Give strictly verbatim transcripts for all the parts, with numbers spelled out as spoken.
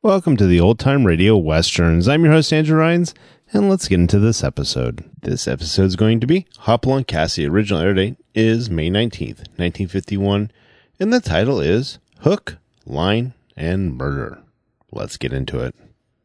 Welcome to the Old Time Radio Westerns. I'm your host, Andrew Rhynes, and let's get into this episode. This episode is going to be Hopalong Cassidy. Original air date is May nineteenth, nineteen fifty-one, and the title is Hook, Line, and Murder. Let's get into it.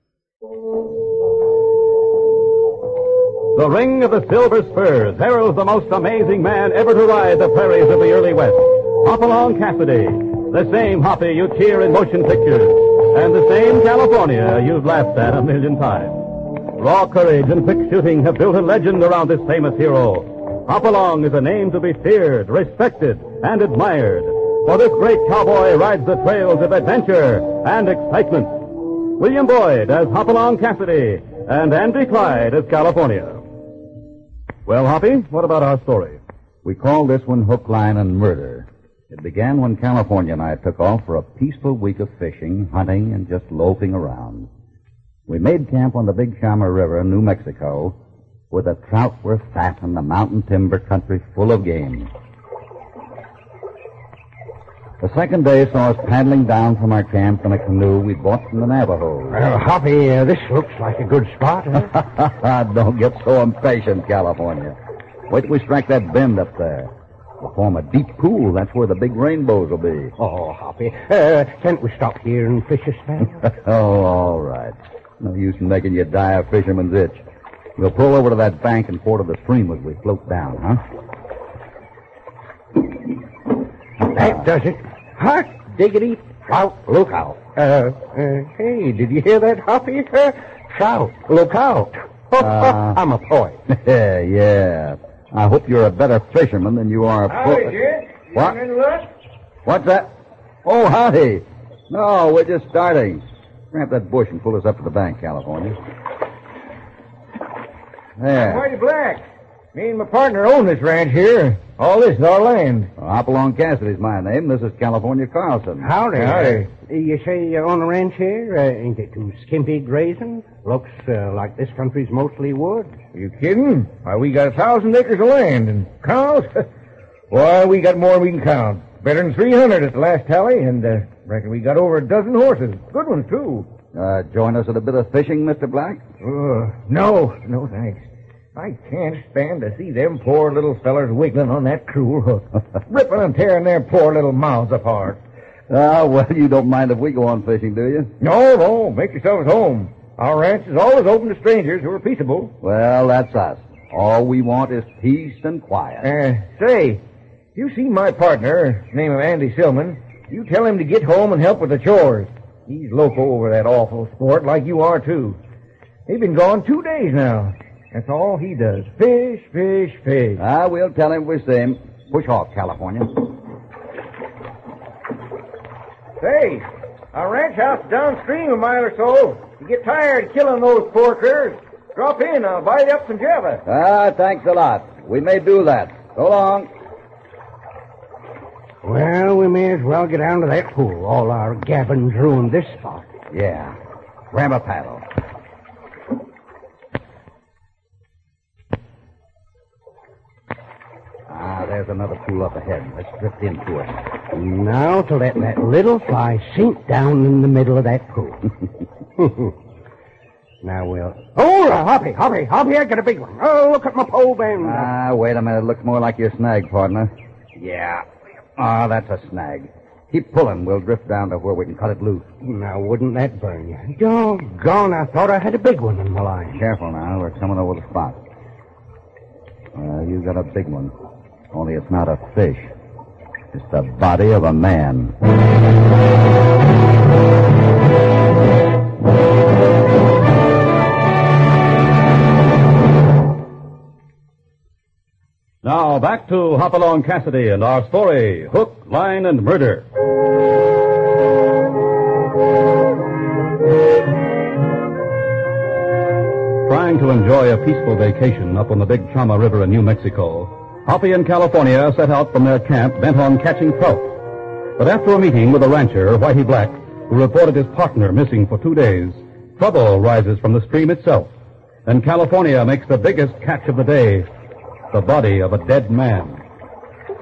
The ring of the silver spurs heralds the most amazing man ever to ride the prairies of the early West. Hopalong Cassidy, the same Hoppy you'd hear in motion pictures, and the same California you've laughed at a million times. Raw courage and quick shooting have built a legend around this famous hero. Hopalong is a name to be feared, respected, and admired, for this great cowboy rides the trails of adventure and excitement. William Boyd as Hopalong Cassidy, and Andy Clyde as California. Well, Hoppy, what about our story? We call this one Hook, Line, and Murder. It began when California and I took off for a peaceful week of fishing, hunting, and just loafing around. We made camp on the Big Chama River in New Mexico, where the trout were fat and the mountain timber country full of game. The second day saw us paddling down from our camp in a canoe we bought from the Navajos. Well, Hoppy, uh, this looks like a good spot, huh? Don't get so impatient, California. Wait till we strike that bend up there. We'll form a deep pool. That's where the big rainbows will be. Oh, Hoppy, uh, can't we stop here and fish a spell? Oh, all right. No use in making you die a fisherman's itch. We'll pull over to that bank and pour to the stream as we float down, huh? That does it. Hot diggity trout, look out. Uh, uh, hey, did you hear that, Hoppy? Uh, trout, look out. Uh, I'm a poet. Yeah, yeah. I hope you're a better fisherman than you are a poet. Howdy, Jed. You What? in luck? What's that? Oh, howdy. No, we're just starting. Grab that bush and pull us up to the bank, California. There. Whitey Black. Me and my partner own this ranch here. All this is our land. Well, Hopalong Cassidy's my name. This is California Carlson. Howdy. Howdy. Uh, you say you own a ranch here? Uh, ain't it too skimpy grazing? Looks uh, like this country's mostly wood. Are you kidding? Why, we got a thousand acres of land, and cows? Why, we got more than we can count. Better than three hundred at the last tally, and uh, reckon we got over a dozen horses. Good ones, too. Uh, join us at a bit of fishing, Mister Black? Uh, no, no thanks. I can't stand to see them poor little fellers wiggling on that cruel hook, ripping and tearing their poor little mouths apart. Ah, well, you don't mind if we go on fishing, do you? No, no, make yourselves home. Our ranch is always open to strangers who are peaceable. Well, that's us. All we want is peace and quiet. Uh, say, you see my partner, name of Andy Silman, you tell him to get home and help with the chores. He's loco over that awful sport like you are, too. He's been gone two days now. That's all he does. Fish, fish, fish. Ah, we'll tell him we see him. Push off, California. Say, our ranch house is downstream a mile or so. You get tired of killing those poor critters, drop in. I'll buy you up some Java. Ah, thanks a lot. We may do that. So long. Well, we may as well get down to that pool. All our gabbin's ruined this spot. Yeah. Grab a paddle. Ah, there's another pool up ahead. Let's drift into it. Now to let that little fly sink down in the middle of that pool. Now we'll... Oh, Hoppy, Hoppy, Hoppy, I got a big one. Oh, look at my pole bend. Ah, wait a minute. Looks more like your snag, partner. Yeah. Ah, that's a snag. Keep pulling. We'll drift down to where we can cut it loose. Now, wouldn't that burn you? Doggone, I thought I had a big one in my line. Careful now. We're coming over the spot. Uh, you got a big one. Only it's not a fish. It's the body of a man. Now, back to Hopalong Cassidy and our story, Hook, Line, and Murder. Trying to enjoy a peaceful vacation up on the Big Chama River in New Mexico, Hoppy and California set out from their camp bent on catching trout. But after a meeting with a rancher, Whitey Black, who reported his partner missing for two days, trouble rises from the stream itself. And California makes the biggest catch of the day, the body of a dead man.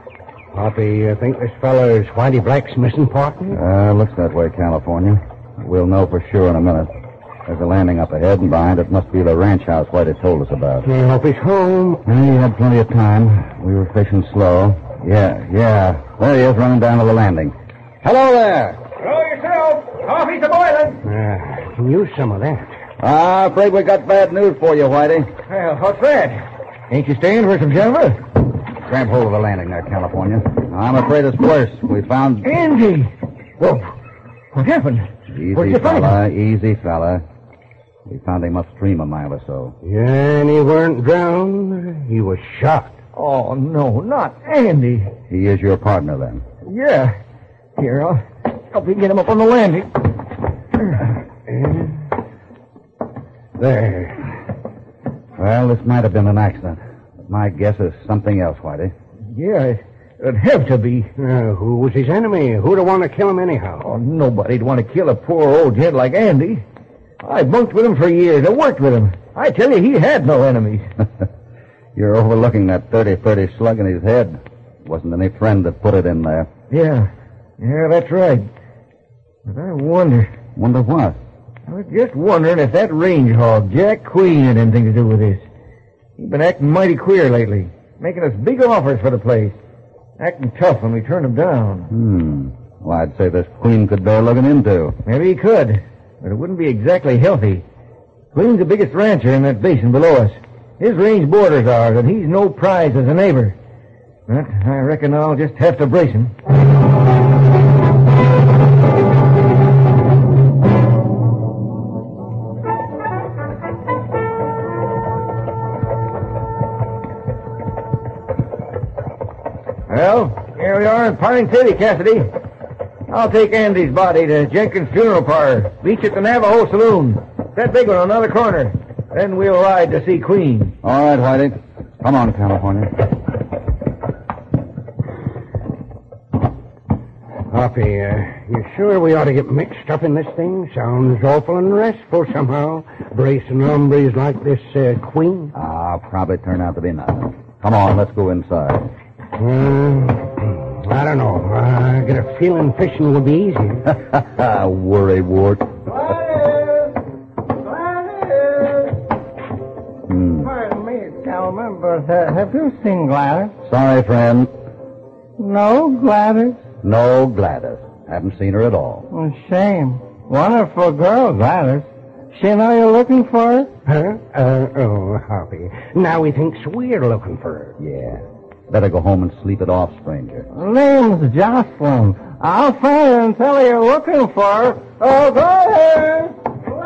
Hoppy, you think this feller's Whitey Black's missing partner? Uh, looks that way, California. We'll know for sure in a minute. There's a landing up ahead, and behind it must be the ranch house White had told us about. I hope he's home. Well, he had plenty of time. We were fishing slow. Yeah, yeah. There he is, running down to the landing. Hello there. Hello yourself. Coffee's a-boiling. Uh, can use some of that. Ah, afraid we got bad news for you, Whitey. Well, what's that? Ain't you staying for some Jennifer? Grab hold of the landing there, California. I'm afraid it's worse. We found... Andy! Whoa. What happened? Easy, Where'd you find fella. him? Easy, fella. We found him upstream a mile or so. Yeah, and he weren't drowned. He was shot. Oh, no, not Andy. He is your partner, then? Yeah. Here, I'll help you get him up on the landing. There. Well, this might have been an accident. But my guess is something else, Whitey. Yeah, it'd have to be. Uh, who was his enemy? Who'd have want to kill him anyhow? Oh, nobody'd want to kill a poor old gent like Andy. I bunked with him for years. I worked with him. I tell you, he had no enemies. You're overlooking that thirty thirty slug in his head. Wasn't any friend that put it in there. Yeah. Yeah, that's right. But I wonder... Wonder what? I was just wondering if that range hog, Jack Queen, had anything to do with this. He's been acting mighty queer lately, making us big offers for the place. Acting tough when we turned him down. Hmm. Well, I'd say this Queen could bear looking into. Maybe he could, but it wouldn't be exactly healthy. Queen's the biggest rancher in that basin below us. His range borders ours, and he's no prize as a neighbor. But I reckon I'll just have to brace him. Well, here we are in Pine City, Cassidy. I'll take Andy's body to Jenkins' funeral parlor. Beach at the Navajo Saloon. That big one on the other corner. Then we'll ride to see Queen. All right, Whitey. Come on, California. Hoppy, uh, you sure we ought to get mixed up in this thing? Sounds awful and restful somehow. Bracing hombres like this uh, Queen. Ah, probably turn out to be nothing. Come on, let's go inside. Uh, I don't know. I get a feeling fishing will be easier. Worry wart. Hmm. Pardon me, Calvin, but uh, have you seen Gladys? Sorry, friend. No, Gladys? No, Gladys. Haven't seen her at all. Oh, shame. Wonderful girl, Gladys. She know you're looking for her? Huh? Uh, oh, Hoppy. Now he thinks we're looking for her. Yeah. Better go home and sleep it off, stranger. Name's Jocelyn. I'll find her and tell her you're looking for her. Oh, Gladys!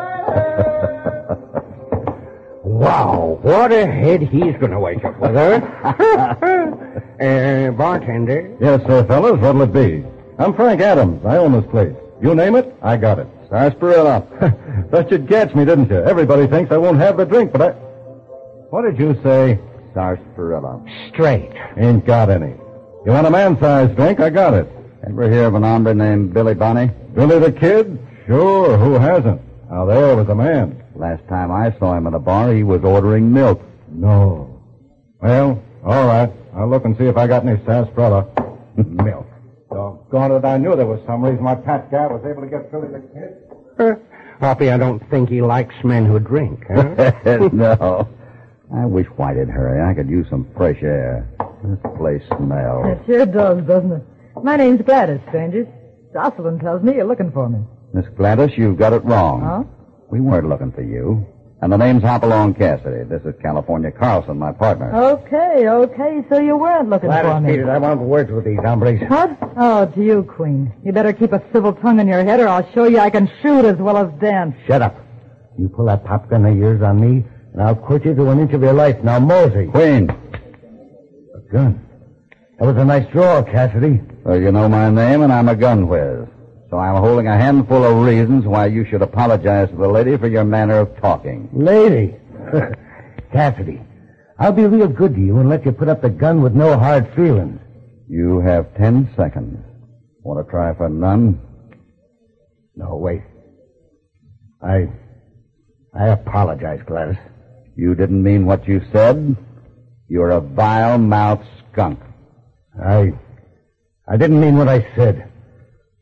Wow, what a head he's going to wake up with her. uh, bartender. Yes, sir, fellas. What'll it be? I'm Frank Adams. I own this place. You name it, I got it. Sarsaparilla. Thought you'd catch me, didn't you? Everybody thinks I won't have the drink, but I... What did you say? Sarsaparilla. Straight. Ain't got any. You want a man-sized drink? I got it. Ever hear of an hombre named Billy Bonney? Billy the Kid? Sure, who hasn't? Now, there was a man. Last time I saw him in a bar, he was ordering milk. No. Well, all right. I'll look and see if I got any sarsaparilla. Milk. Doggone it, I knew there was some reason why Pat Gabb was able to get Billy the Kid. Uh, Hoppy, I don't think he likes men who drink. Huh? No. I wish White'd hurry. I could use some fresh air. This place smells. It sure does, doesn't it? My name's Gladys, strangers. Jocelyn tells me you're looking for me. Miss Gladys, you've got it wrong. Huh? We weren't looking for you. And the name's Hopalong Cassidy. This is California Carlson, my partner. Okay, okay, so you weren't looking for Gladys me. Peters, I want words with these hombres. What? Oh, to you, Queen. You better keep a civil tongue in your head or I'll show you I can shoot as well as dance. Shut up. You pull that pop gun of yours on me, and I'll quit you to an inch of your life. Now, Mosey. Queen. A gun. That was a nice draw, Cassidy. Well, you know my name, and I'm a gun whiz. So I'm holding a handful of reasons why you should apologize to the lady for your manner of talking. Lady. Cassidy, I'll be real good to you and let you put up the gun with no hard feelings. You have ten seconds. Want to try for none? No, wait. I... I apologize, Gladys. You didn't mean what you said? You're a vile-mouthed skunk. I... I didn't mean what I said.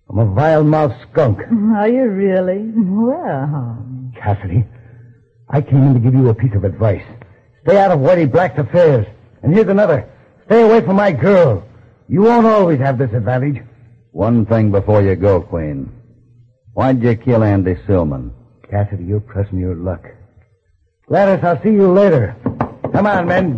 I'm a vile-mouthed skunk. Are you really? Well... Cassidy, I came in to give you a piece of advice. Stay out of Whitey Black's affairs. And here's another. Stay away from my girl. You won't always have this advantage. One thing before you go, Queen. Why'd you kill Andy Silman? Cassidy, you're pressing your luck. Gladys, I'll see you later. Come on, men.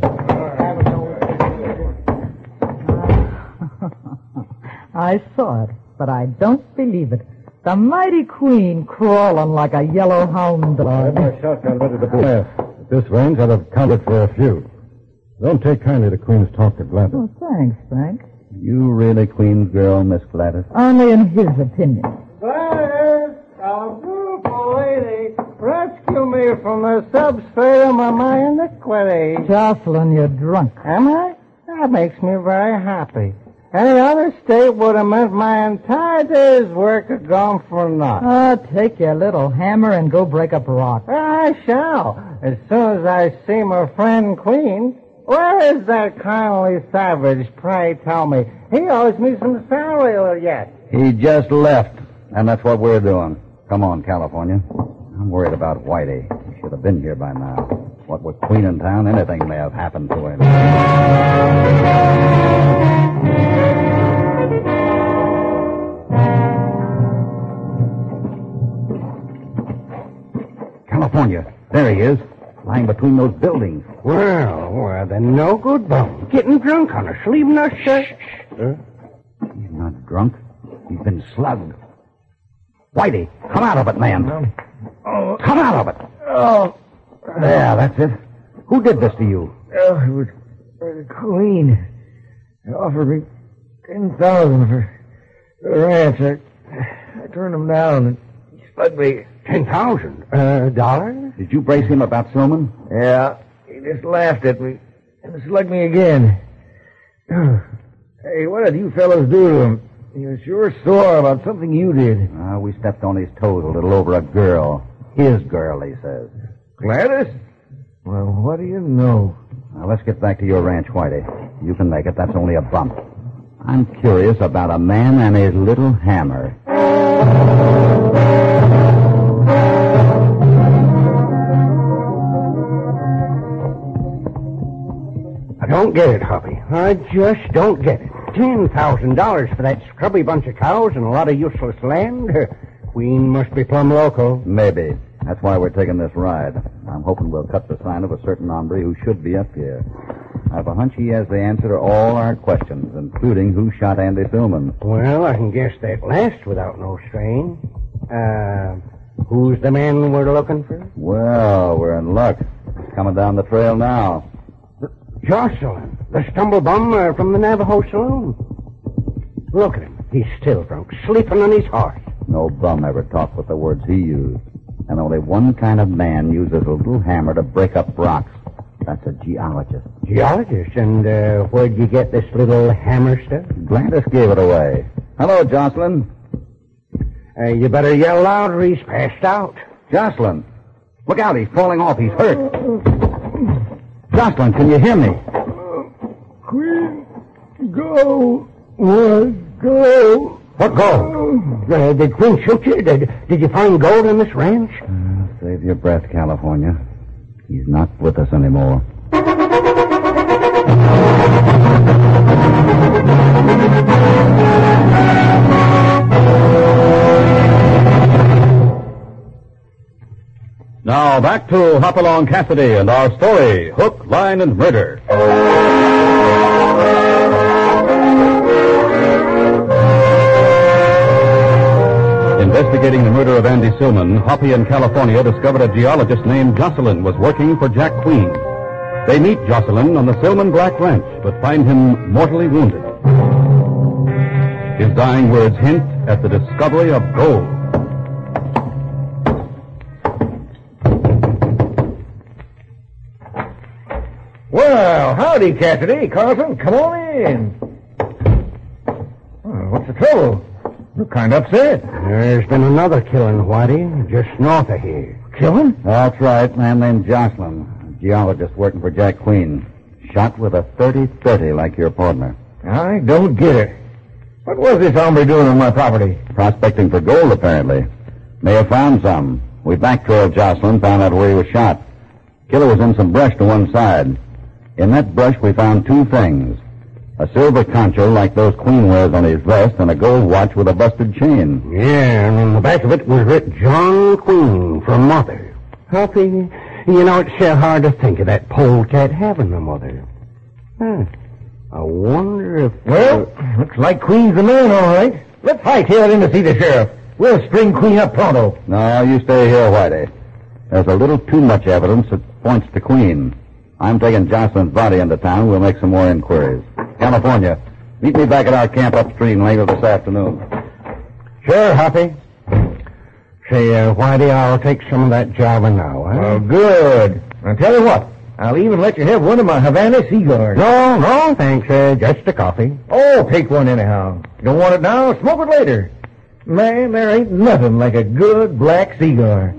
I saw it, but I don't believe it. The mighty Queen crawling like a yellow hound dog. My shots got ready to blast. At this range, I'd have counted for a few. Don't take kindly to Queen's talk to Gladys. Oh, thanks, Frank. You really Queen's girl, Miss Gladys? Only in his opinion. Gladys, a beautiful lady, rescue me from the substratum of my iniquity. Jocelyn, you're drunk. Am I? That makes me very happy. Any other state would have meant my entire day's work had gone for naught. Oh, take your little hammer and go break up rock. I shall, as soon as I see my friend Queen. Where is that kindly savage, pray tell me? He owes me some salary yet. He just left, and that's what we're doing. Come on, California. I'm worried about Whitey. He should have been here by now. What with Queen in town, anything may have happened to him. California. There he is, lying between those buildings. Well, well, then no good bum. Getting drunk on us, leaving us, uh... Huh? He's not drunk. He's been slugged. Whitey, come out of it, man. Oh. Come out of it. Oh. There, that's it. Who did this to you? Oh, it was the Queen. They offered me ten thousand for the ranch. I, I turned him down, and he slugged me. Ten thousand? Uh, dollars? Did you brace him about Silman? Yeah. He just laughed at me and slugged me again. Hey, what did you fellows do to him? He was sure sore about something you did. Uh, we stepped on his toes a little over a girl. His girl, he says. Gladys? Well, what do you know? Now, let's get back to your ranch, Whitey. You can make it. That's only a bump. I'm curious about a man and his little hammer. I don't get it, Hoppy. I just don't get it. Ten thousand dollars for that scrubby bunch of cows and a lot of useless land? Queen must be plumb loco. Maybe. That's why we're taking this ride. I'm hoping we'll cut the sign of a certain hombre who should be up here. I have a hunch he has the answer to all our questions, including who shot Andy Silman. Well, I can guess that last without no strain. Uh, who's the man we're looking for? Well, we're in luck. He's coming down the trail now. Jocelyn, the stumblebum uh, from the Navajo Saloon. Look at him. He's still drunk, sleeping on his horse. No bum ever talked with the words he used. And only one kind of man uses a little hammer to break up rocks. That's a geologist. Geologist? And uh, where'd you get this little hammer stuff? Gladys gave it away. Hello, Jocelyn. Uh, you better yell loud or he's passed out. Jocelyn, look out. He's falling off. He's hurt. Jocelyn, can you hear me? Queen, go. What, go. What go? Uh, did Queen shoot you? Did, did you find gold in this ranch? Uh, save your breath, California. He's not with us anymore. Now back to Hopalong Cassidy and our story, Hook, Line, and Murder. Investigating the murder of Andy Silman, Hoppy and California discovered a geologist named Jocelyn was working for Jack Queen. They meet Jocelyn on the Silman Black Ranch, but find him mortally wounded. His dying words hint at the discovery of gold. Well, howdy, Cassidy. Carlson, come on in. Oh, what's the trouble? You're kind of upset. There's been another killing, Whitey, just north of here. Killing? That's right. A man named Jocelyn. A geologist working for Jack Queen. Shot with a thirty thirty like your partner. I don't get it. What was this hombre doing on my property? Prospecting for gold, apparently. May have found some. We backtrailed Jocelyn, found out where he was shot. Killer was in some brush to one side. In that brush, we found two things. A silver concho like those Queen wears on his vest, and a gold watch with a busted chain. Yeah, and on the back of it was writ John Queen from Mother. Hoppy, you know, it's so hard to think of that polecat having a mother. Huh. I wonder if... Well, looks like Queen's the man, all right. Let's hightail in to see the sheriff. We'll string Queen up pronto. No, you stay here, Whitey. There's a little too much evidence that points to Queen. I'm taking Jocelyn's body into town. We'll make some more inquiries. California, meet me back at our camp upstream later this afternoon. Sure, Hoppy. Say, uh, Whitey, I'll take some of that java now, huh? Oh, good. I'll tell you what. I'll even let you have one of my Havana cigars. No, no, thanks. Uh, just a coffee. Oh, take one anyhow. Don't want it now, smoke it later. Man, there ain't nothing like a good black cigar.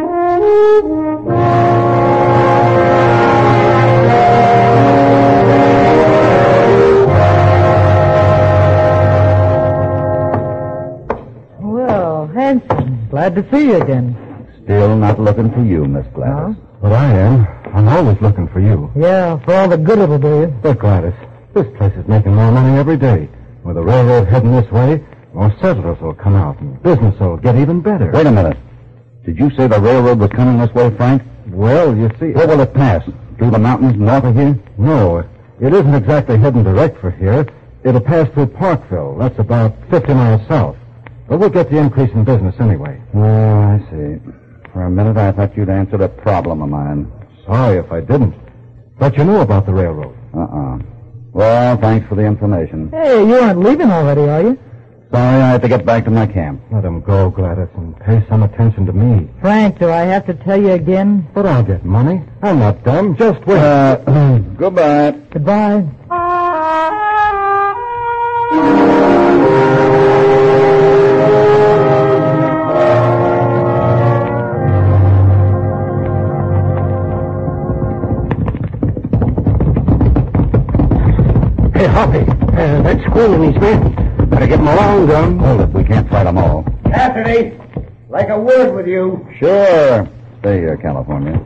Well, Hanson, glad to see you again. Still not looking for you, Miss Gladys. Huh? But I am. I'm always looking for you. Yeah, for all the good it'll do you. But Gladys, this place is making more money every day. With the railroad heading this way, more settlers will come out, and business will get even better. Wait a minute. Did you say the railroad was coming this way, Frank? Well, you see... Where will it pass? Through the mountains north of here? No, it isn't exactly heading direct for here. It'll pass through Parkville. That's about fifty miles south. But we'll get the increase in business anyway. Oh, I see. For a minute, I thought you'd answered a problem of mine. Sorry if I didn't. But you knew about the railroad. Uh-uh. Well, thanks for the information. Hey, you aren't leaving already, are you? Sorry, I have to get back to my camp. Let him go, Gladys, and pay some attention to me. Frank, do I have to tell you again? But I'll get money. I'm not dumb. Just wait. Uh, goodbye. Goodbye. Hey, Hoppy, uh, that's Queen and his men. Better get them along, Gun. Hold it. We can't fight them all. Cassidy, like a word with you. Sure. Stay here, California.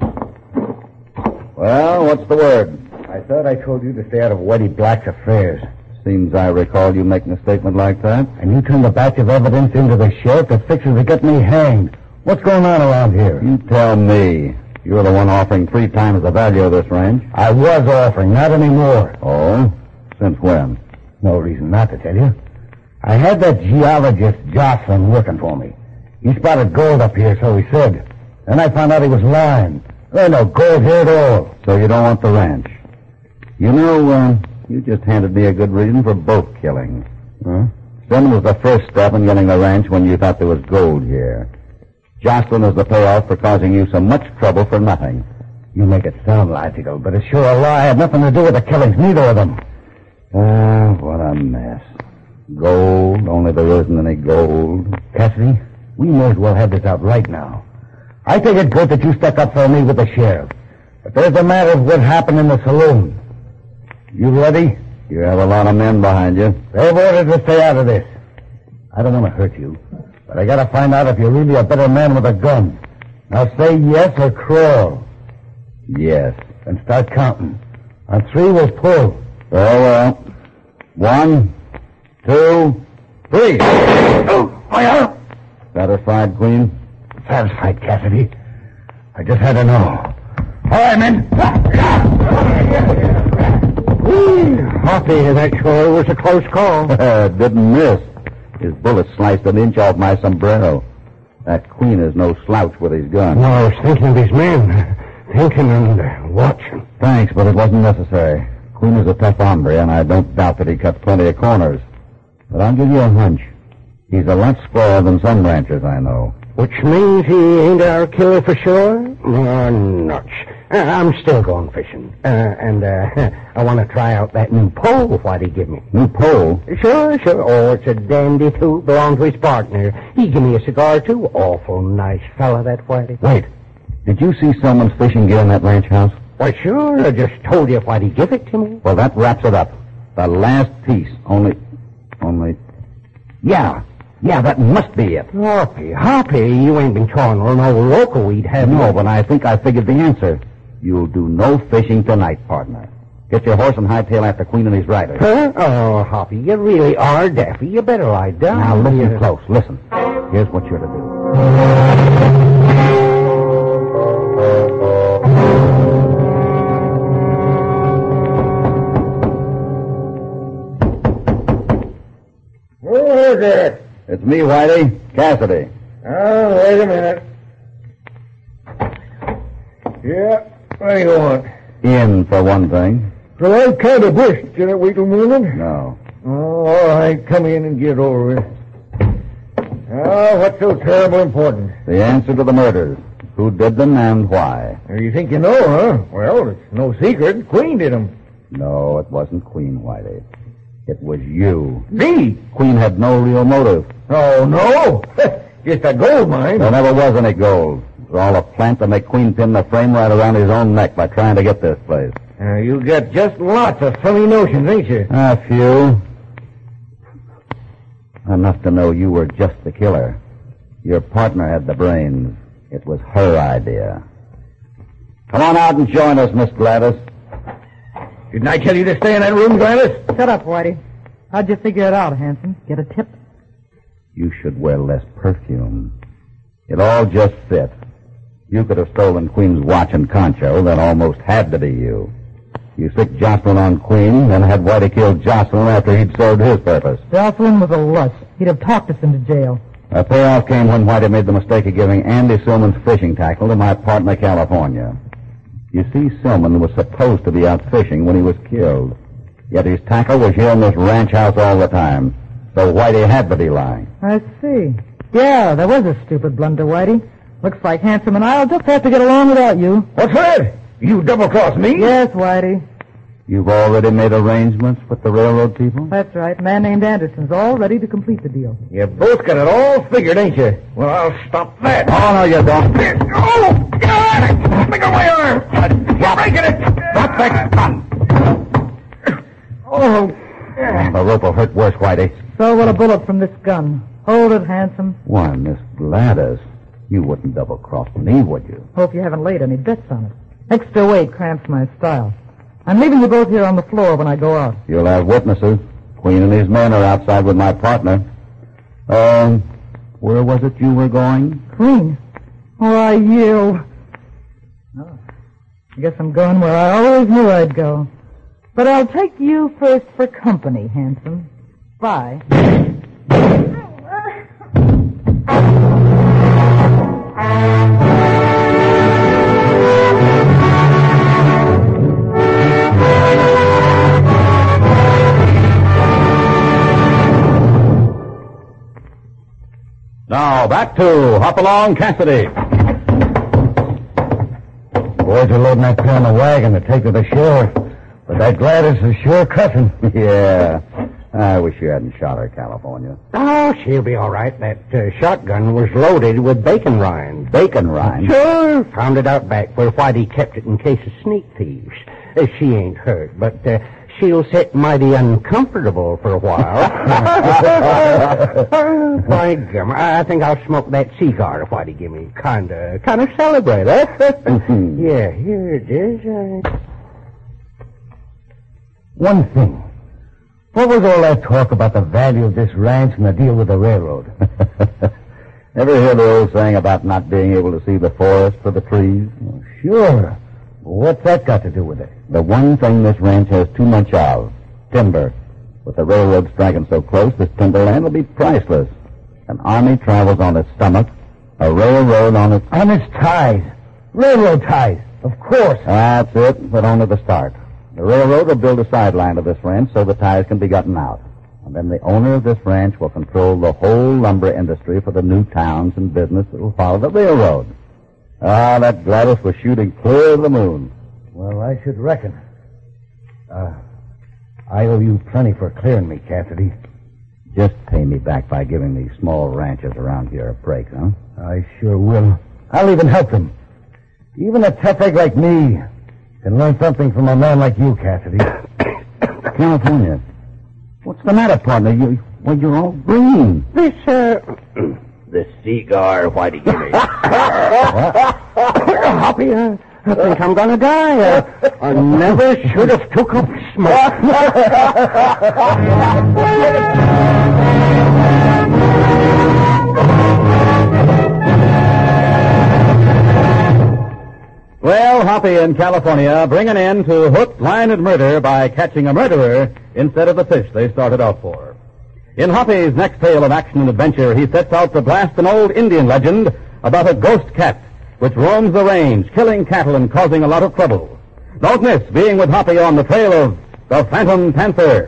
Well, what's the word? I thought I told you to stay out of Whitey Black's affairs. Seems I recall you making a statement like that. And you turned the batch of evidence into the sheriff that fixes to get me hanged. What's going on around here? You tell me. You're the one offering three times the value of this ranch. I was offering, not anymore. Oh? Since when? No reason not to tell you. I had that geologist Jocelyn working for me. He spotted gold up here, so he said. Then I found out he was lying. There ain't no gold here at all. So you don't want the ranch. You know, uh, you just handed me a good reason for both killings. Huh? Sin was the first step in getting the ranch when you thought there was gold here. Jocelyn is the payoff for causing you so much trouble for nothing. You make it sound logical, but it's sure a lie. Had nothing to do with the killings, neither of them. Ah, what a mess. Gold, only there isn't any gold. Cassidy, we may as well have this out right now. I think it's good that you stuck up for me with the sheriff. But there's the matter of what happened in the saloon. You ready? You have a lot of men behind you. They've ordered to stay out of this. I don't want to hurt you, but I gotta find out if you're really a better man with a gun. Now say yes or crawl. Yes. Then start counting. On three, we'll pull. Very well. One, two, three. Oh, fire! Satisfied, Queen? Satisfied, Cassidy. I just had to know. All right, men. Hoppy, that sure was a close call. Didn't miss. His bullet sliced an inch off my sombrero. That Queen is no slouch with his gun. No, I was thinking of his men. Thinking and uh, watching. Thanks, but it wasn't necessary. Queen is a tough hombre, and I don't doubt that he cuts plenty of corners. But I'll give you a hunch. He's a lot squarer than some ranchers I know. Which means he ain't our killer for sure? Oh, nuts. Uh, I'm still going fishing. Uh, and uh, I want to try out that new pole Whitey give me. New pole? Sure, sure. Oh, it's a dandy, too. Belonged to his partner. He give me a cigar, too. Awful nice fella, that Whitey. Wait. Did you see someone's fishing gear in that ranch house? Why, sure. I just told you Whitey give it to me. Well, that wraps it up. The last piece. Only... Only Yeah. Yeah, that must be it. Hoppy, Hoppy, you ain't been trying no local weed, have you? No, but I think I figured the answer. You'll do no fishing tonight, partner. Get your horse and hightail after Queen and his rider. Huh? Oh, Hoppy, you really are daffy. You better lie down. Now, listen You- close. Listen. Here's what you're to do. Who's it? It's me, Whitey. Cassidy. Oh, wait a minute. Yeah, what do you want? In, for one thing. Well, I kind of wished, Janet Wheatle Moonin. No. Oh, all right, come in and get it over with. Oh, what's so terrible important? The answer to the murders. Who did them and why? Oh, you think you know, huh? Well, it's no secret. Queen did them. No, it wasn't Queen, Whitey. It was you. Me? Queen had no real motive. Oh, no. Just a gold mine. There never was any gold. It was all a plant to make Queen pin the frame right around his own neck by trying to get this place. Uh, you got just lots of funny notions, ain't you? A few. Enough to know you were just the killer. Your partner had the brains. It was her idea. Come on out and join us, Miss Gladys. Didn't I tell you to stay in that room, Gladys? Shut up, Whitey. How'd you figure it out, Hanson? Get a tip? You should wear less perfume. It all just fit. You could have stolen Queen's watch and concho. That almost had to be you. You sicked Jocelyn on Queen, then had Whitey kill Jocelyn after he'd served his purpose. Jocelyn was a lush. He'd have talked us into jail. A payoff came when Whitey made the mistake of giving Andy Silman's fishing tackle to my partner, California. You see, Silman was supposed to be out fishing when he was killed. Yet his tackle was here in this ranch house all the time. So Whitey had to be lying. I see. Yeah, there was a stupid blunder, Whitey. Looks like Handsome and I'll just have to get along without you. What's that? You double-crossed me? Yes, Whitey. You've already made arrangements with the railroad people? That's right. A man named Anderson's all ready to complete the deal. You both got it all figured, ain't you? Well, I'll stop that. Oh, no, you don't. Oh, God! Let me go my arm! You're breaking it! Drop that gun! Oh, The rope will hurt worse, Whitey. So will a bullet from this gun. Hold it, Handsome. Why, Miss Gladys, you wouldn't double-cross me, would you? Hope you haven't laid any bets on it. Extra weight cramps my style. I'm leaving you both here on the floor when I go out. You'll have witnesses. Queen and his men are outside with my partner. Um, where was it you were going? Queen. Oh, I yield. Oh, I guess I'm going where I always knew I'd go. But I'll take you first for company, Handsome. Bye. Now, back to Hopalong Cassidy. Boys are loading that car in the wagon to take to the sheriff. But that Gladys is sure cussing. Yeah. I wish you hadn't shot her, California. Oh, she'll be all right. That uh, shotgun was loaded with bacon rind. Bacon rind? Sure. Found it out back where Whitey kept it in case of sneak thieves. Uh, she ain't hurt, but uh, she'll sit mighty uncomfortable for a while. By gum, I think I'll smoke that cigar Whitey give me. Kinda, kinda celebrate, eh? Yeah, here it is. Uh... One thing. What was all that talk about the value of this ranch and the deal with the railroad? Ever hear the old saying about not being able to see the forest for the trees? Oh, sure. What's that got to do with it? The one thing this ranch has too much of, timber. With the railroad striking so close, this timberland will be priceless. An army travels on its stomach, a railroad on its... On its ties. Railroad ties. Of course. That's it, but only the start. The railroad will build a sideline to this ranch so the ties can be gotten out. And then the owner of this ranch will control the whole lumber industry for the new towns and business that will follow the railroad. Ah, that Gladys was shooting clear of the moon. Well, I should reckon. Uh, I owe you plenty for clearing me, Cassidy. Just pay me back by giving these small ranches around here a break, huh? I sure will. I'll even help them. Even a tough egg like me can learn something from a man like you, Cassidy. California. What's the matter, partner? You Well, you're all green. This, uh... The cigar, Whitey, give me. Hoppy, uh, I think I'm gonna die. Uh, I never should have took up smoke. Well, Hoppy in California bring an end to Hook, Line, and Murder by catching a murderer instead of the fish they started out for. In Hoppy's next tale of action and adventure, he sets out to blast an old Indian legend about a ghost cat which roams the range, killing cattle and causing a lot of trouble. Don't miss being with Hoppy on the trail of the Phantom Panther.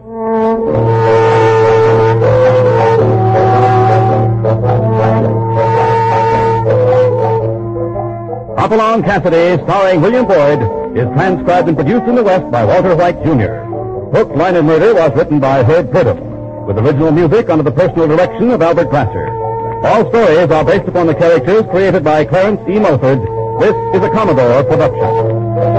Hopalong Cassidy, starring William Boyd, is transcribed and produced in the West by Walter White, Junior Hook, Line, and Murder was written by Herb Purdom, with original music under the personal direction of Albert Glasser. All stories are based upon the characters created by Clarence E. Mulford. This is a Commodore production.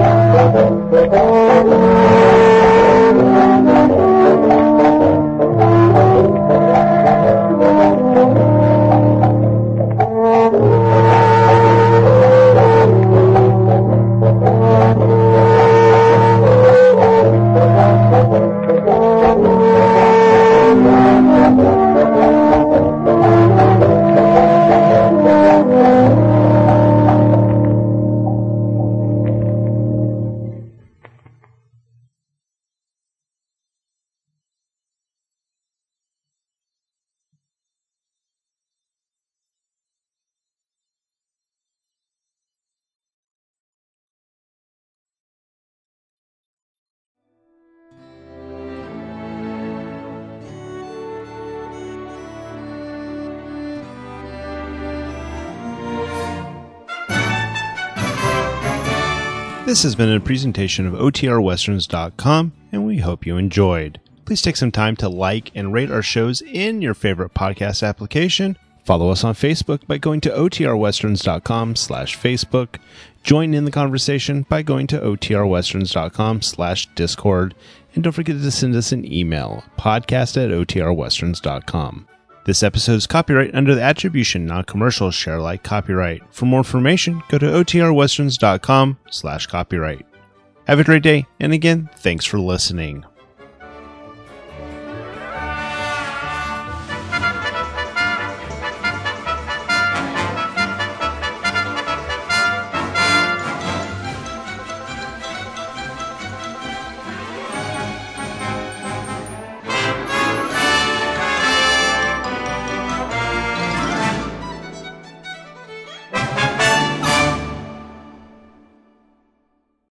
This has been a presentation of O T R westerns dot com, and we hope you enjoyed. Please take some time to like and rate our shows in your favorite podcast application. Follow us on Facebook by going to O T R westerns dot com slash Facebook. Join in the conversation by going to O T R westerns dot com slash Discord. And don't forget to send us an email, podcast at O T R westerns dot com. This episode is copyright under the attribution, non-commercial, share-alike copyright. For more information, go to O T R westerns dot com slash copyright. Have a great day, and again, thanks for listening.